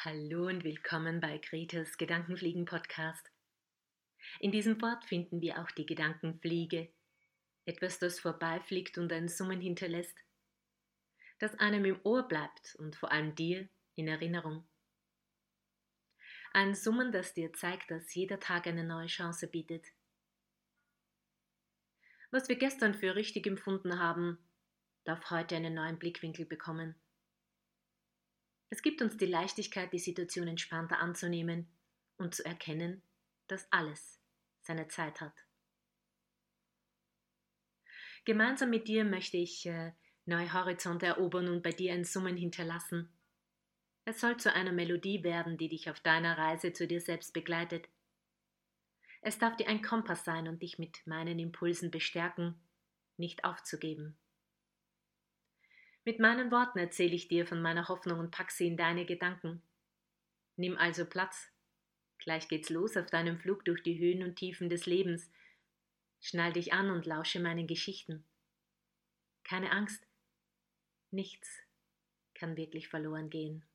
Hallo und willkommen bei Gretes Gedankenfliegen-Podcast. In diesem Wort finden wir auch die Gedankenfliege, etwas, das vorbeifliegt und ein Summen hinterlässt, das einem im Ohr bleibt und vor allem dir in Erinnerung. Ein Summen, das dir zeigt, dass jeder Tag eine neue Chance bietet. Was wir gestern für richtig empfunden haben, darf heute einen neuen Blickwinkel bekommen. Es gibt uns die Leichtigkeit, die Situation entspannter anzunehmen und zu erkennen, dass alles seine Zeit hat. Gemeinsam mit dir möchte ich neue Horizonte erobern und bei dir ein Summen hinterlassen. Es soll zu einer Melodie werden, die dich auf deiner Reise zu dir selbst begleitet. Es darf dir ein Kompass sein und dich mit meinen Impulsen bestärken, nicht aufzugeben. Mit meinen Worten erzähle ich dir von meiner Hoffnung und pack sie in deine Gedanken. Nimm also Platz. Gleich geht's los auf deinem Flug durch die Höhen und Tiefen des Lebens. Schnall dich an und lausche meinen Geschichten. Keine Angst, nichts kann wirklich verloren gehen.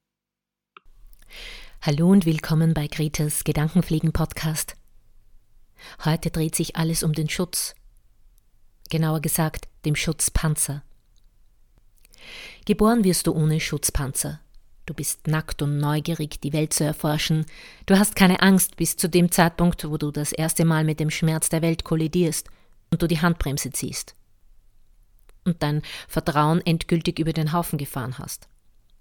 Hallo und willkommen bei Gretes Gedankenfliegen-Podcast. Heute dreht sich alles um den Schutz. Genauer gesagt, dem Schutzpanzer. Geboren wirst du ohne Schutzpanzer. Du bist nackt und neugierig, die Welt zu erforschen. Du hast keine Angst bis zu dem Zeitpunkt, wo du das erste Mal mit dem Schmerz der Welt kollidierst und du die Handbremse ziehst. Und dein Vertrauen endgültig über den Haufen gefahren hast.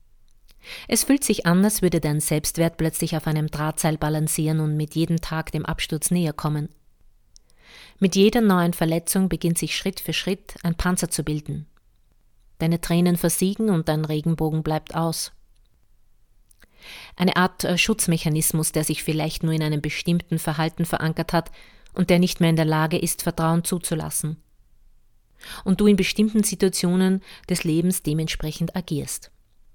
Es fühlt sich an, als würde dein Selbstwert plötzlich auf einem Drahtseil balancieren und mit jedem Tag dem Absturz näher kommen. Mit jeder neuen Verletzung beginnt sich Schritt für Schritt ein Panzer zu bilden. Deine Tränen versiegen und dein Regenbogen bleibt aus. Eine Art Schutzmechanismus, der sich vielleicht nur in einem bestimmten Verhalten verankert hat und der nicht mehr in der Lage ist, Vertrauen zuzulassen. Und du in bestimmten Situationen des Lebens dementsprechend agierst.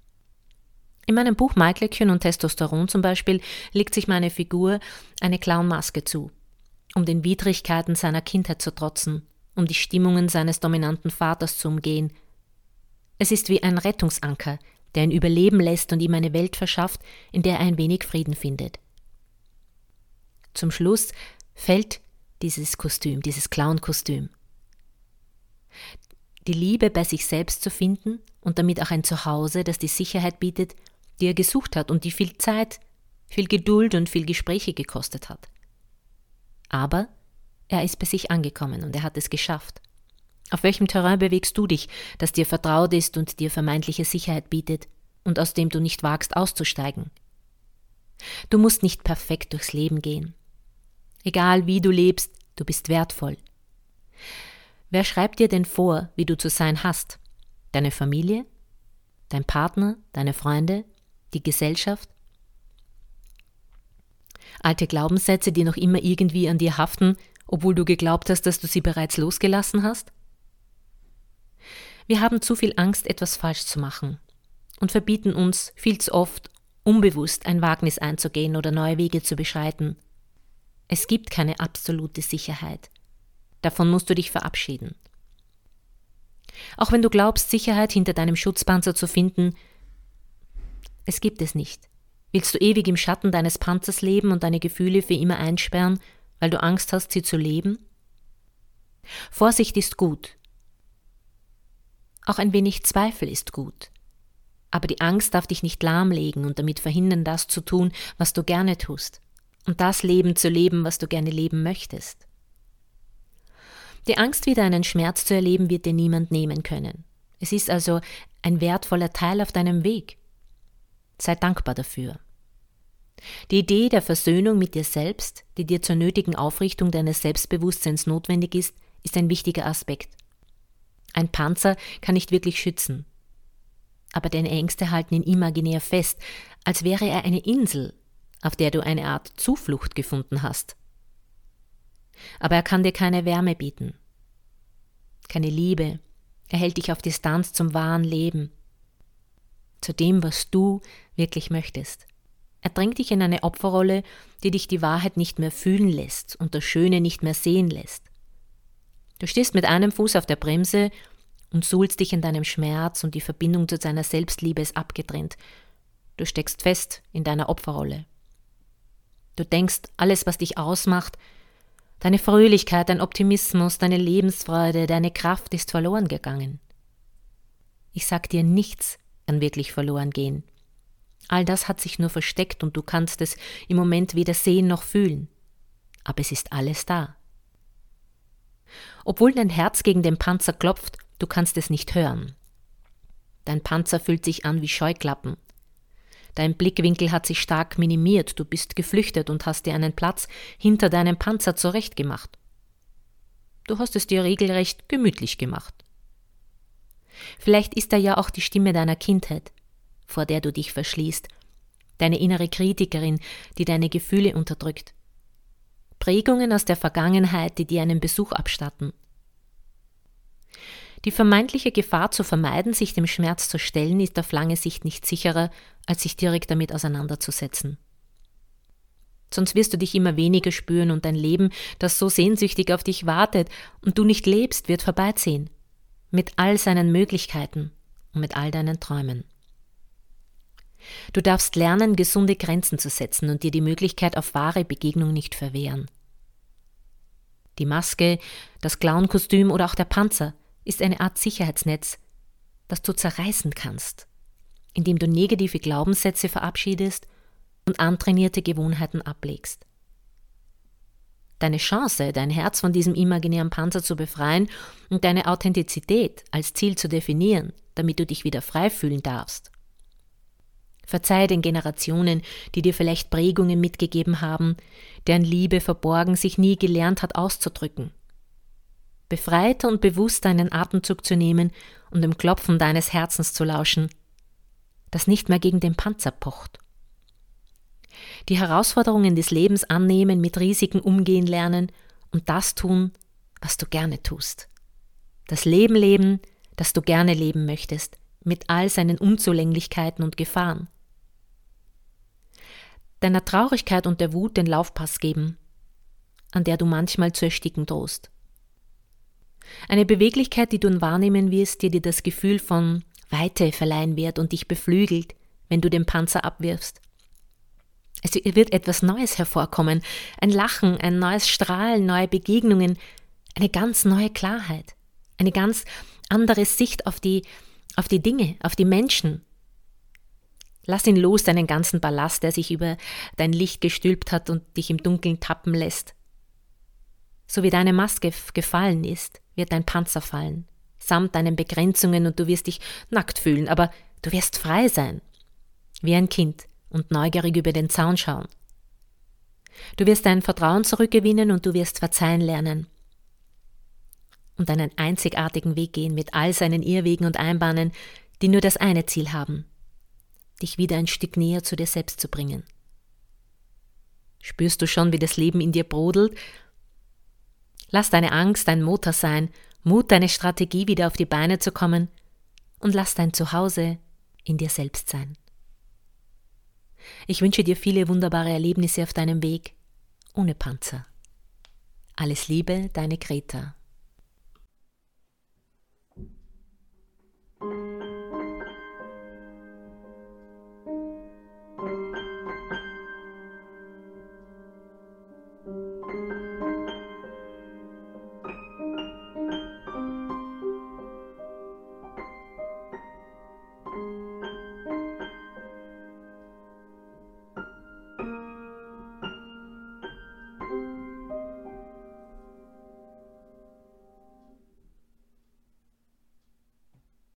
In meinem Buch Maiglöckchen und Testosteron zum Beispiel legt sich meine Figur eine Clownmaske zu, um den Widrigkeiten seiner Kindheit zu trotzen, um die Stimmungen seines dominanten Vaters zu umgehen. Es ist wie ein Rettungsanker, der ihn überleben lässt und ihm eine Welt verschafft, in der er ein wenig Frieden findet. Zum Schluss fällt dieses Kostüm, dieses Clown-Kostüm. Die Liebe bei sich selbst zu finden und damit auch ein Zuhause, das die Sicherheit bietet, die er gesucht hat und die viel Zeit, viel Geduld und viel Gespräche gekostet hat. Aber er ist bei sich angekommen und er hat es geschafft. Auf welchem Terrain bewegst du dich, das dir vertraut ist und dir vermeintliche Sicherheit bietet und aus dem du nicht wagst auszusteigen? Du musst nicht perfekt durchs Leben gehen. Egal wie du lebst, du bist wertvoll. Wer schreibt dir denn vor, wie du zu sein hast? Deine Familie? Dein Partner? Deine Freunde? Die Gesellschaft? Alte Glaubenssätze, die noch immer irgendwie an dir haften, obwohl du geglaubt hast, dass du sie bereits losgelassen hast? Wir haben zu viel Angst, etwas falsch zu machen und verbieten uns viel zu oft, unbewusst ein Wagnis einzugehen oder neue Wege zu beschreiten. Es gibt keine absolute Sicherheit. Davon musst du dich verabschieden. Auch wenn du glaubst, Sicherheit hinter deinem Schutzpanzer zu finden, es gibt es nicht. Willst du ewig im Schatten deines Panzers leben und deine Gefühle für immer einsperren, weil du Angst hast, sie zu leben? Vorsicht ist gut. Auch ein wenig Zweifel ist gut. Aber die Angst darf dich nicht lahmlegen und damit verhindern, das zu tun, was du gerne tust. Und das Leben zu leben, was du gerne leben möchtest. Die Angst, wieder einen Schmerz zu erleben, wird dir niemand nehmen können. Es ist also ein wertvoller Teil auf deinem Weg. Sei dankbar dafür. Die Idee der Versöhnung mit dir selbst, die dir zur nötigen Aufrichtung deines Selbstbewusstseins notwendig ist ein wichtiger Aspekt. Ein Panzer kann nicht wirklich schützen. Aber deine Ängste halten ihn imaginär fest, als wäre er eine Insel, auf der du eine Art Zuflucht gefunden hast. Aber er kann dir keine Wärme bieten, keine Liebe. Er hält dich auf Distanz zum wahren Leben, zu dem, was du wirklich möchtest. Er drängt dich in eine Opferrolle, die dich die Wahrheit nicht mehr fühlen lässt und das Schöne nicht mehr sehen lässt. Du stehst mit einem Fuß auf der Bremse und suhlst dich in deinem Schmerz und die Verbindung zu deiner Selbstliebe ist abgetrennt. Du steckst fest in deiner Opferrolle. Du denkst, alles, was dich ausmacht, deine Fröhlichkeit, dein Optimismus, deine Lebensfreude, deine Kraft ist verloren gegangen. Ich sag dir, nichts kann wirklich verloren gehen. All das hat sich nur versteckt und du kannst es im Moment weder sehen noch fühlen. Aber es ist alles da. Obwohl dein Herz gegen den Panzer klopft, du kannst es nicht hören. Dein Panzer fühlt sich an wie Scheuklappen. Dein Blickwinkel hat sich stark minimiert, du bist geflüchtet und hast dir einen Platz hinter deinem Panzer zurechtgemacht. Du hast es dir regelrecht gemütlich gemacht. Vielleicht ist da ja auch die Stimme deiner Kindheit, vor der du dich verschließt, deine innere Kritikerin, die deine Gefühle unterdrückt. Prägungen aus der Vergangenheit, die dir einen Besuch abstatten. Die vermeintliche Gefahr zu vermeiden, sich dem Schmerz zu stellen, ist auf lange Sicht nicht sicherer, als sich direkt damit auseinanderzusetzen. Sonst wirst du dich immer weniger spüren und dein Leben, das so sehnsüchtig auf dich wartet und du nicht lebst, wird vorbeiziehen. Mit all seinen Möglichkeiten und mit all deinen Träumen. Du darfst lernen, gesunde Grenzen zu setzen und dir die Möglichkeit auf wahre Begegnung nicht verwehren. Die Maske, das Clownkostüm oder auch der Panzer ist eine Art Sicherheitsnetz, das du zerreißen kannst, indem du negative Glaubenssätze verabschiedest und antrainierte Gewohnheiten ablegst. Deine Chance, dein Herz von diesem imaginären Panzer zu befreien und deine Authentizität als Ziel zu definieren, damit du dich wieder frei fühlen darfst. Verzeih den Generationen, die dir vielleicht Prägungen mitgegeben haben, deren Liebe verborgen sich nie gelernt hat auszudrücken. Befreiter und bewusster einen Atemzug zu nehmen und dem Klopfen deines Herzens zu lauschen, das nicht mehr gegen den Panzer pocht. Die Herausforderungen des Lebens annehmen, mit Risiken umgehen lernen und das tun, was du gerne tust. Das Leben leben, das du gerne leben möchtest, mit all seinen Unzulänglichkeiten und Gefahren. Deiner Traurigkeit und der Wut den Laufpass geben, an der du manchmal zu ersticken drohst. Eine Beweglichkeit, die du wahrnehmen wirst, die dir das Gefühl von Weite verleihen wird und dich beflügelt, wenn du den Panzer abwirfst. Es wird etwas Neues hervorkommen, ein Lachen, ein neues Strahlen, neue Begegnungen, eine ganz neue Klarheit, eine ganz andere Sicht auf die Dinge, auf die Menschen. Lass ihn los, deinen ganzen Ballast, der sich über dein Licht gestülpt hat und dich im Dunkeln tappen lässt. So wie deine Maske gefallen ist, wird dein Panzer fallen, samt deinen Begrenzungen und du wirst dich nackt fühlen, aber du wirst frei sein, wie ein Kind und neugierig über den Zaun schauen. Du wirst dein Vertrauen zurückgewinnen und du wirst verzeihen lernen und einen einzigartigen Weg gehen mit all seinen Irrwegen und Einbahnen, die nur das eine Ziel haben, dich wieder ein Stück näher zu dir selbst zu bringen. Spürst du schon, wie das Leben in dir brodelt? Lass deine Angst dein Motor sein, Mut, deine Strategie wieder auf die Beine zu kommen und lass dein Zuhause in dir selbst sein. Ich wünsche dir viele wunderbare Erlebnisse auf deinem Weg, ohne Panzer. Alles Liebe, deine Greta.